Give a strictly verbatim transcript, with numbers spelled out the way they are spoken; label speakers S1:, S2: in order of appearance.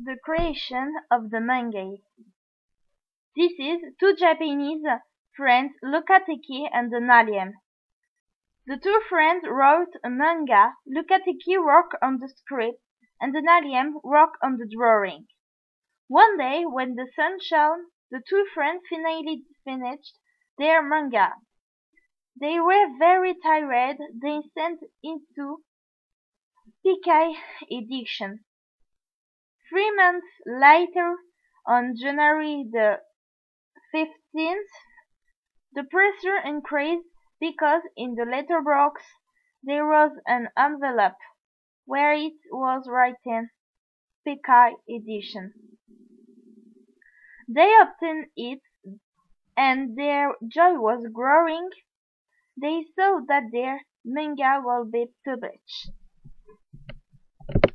S1: the creation of the manga. This is two Japanese friends, Lukateki and Naliem. The two friends wrote a manga. Lukateki worked on the script and Naliem worked on the drawing. One day, when the sun shone, the two friends finally finished their manga. They were very tired. They sent it to Picai Edition. Three months later, on January the fifteenth, the pressure increased because in the letterbox there was an envelope where it was written Picai Edition. They obtained it, and their joy was growing. They saw that their manga will be published.